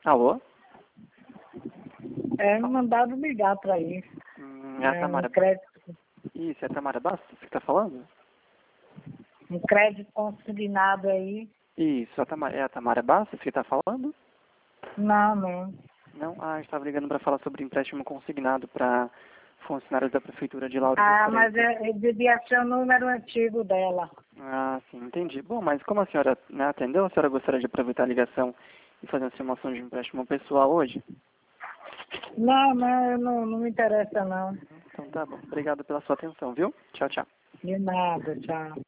Alô? Mandaram ligar para isso. É a Tamara. Um crédito, Isso, é a Tamara Bastos que está falando? um crédito consignado aí. Isso, é a Tamara Bastos que está falando? Não, não. Não? Ah, eu estava ligando para falar sobre empréstimo consignado para funcionários da Prefeitura de Lauro de Ah, mas Freitas. eu devia ser o número antigo dela. Ah, sim, entendi. Bom, mas como a senhora, né, atendeu, a senhora gostaria de aproveitar a ligação e fazer uma simulação de empréstimo pessoal hoje? Não me interessa não. Então tá bom. Obrigado pela sua atenção, viu? Tchau, tchau. De nada, tchau.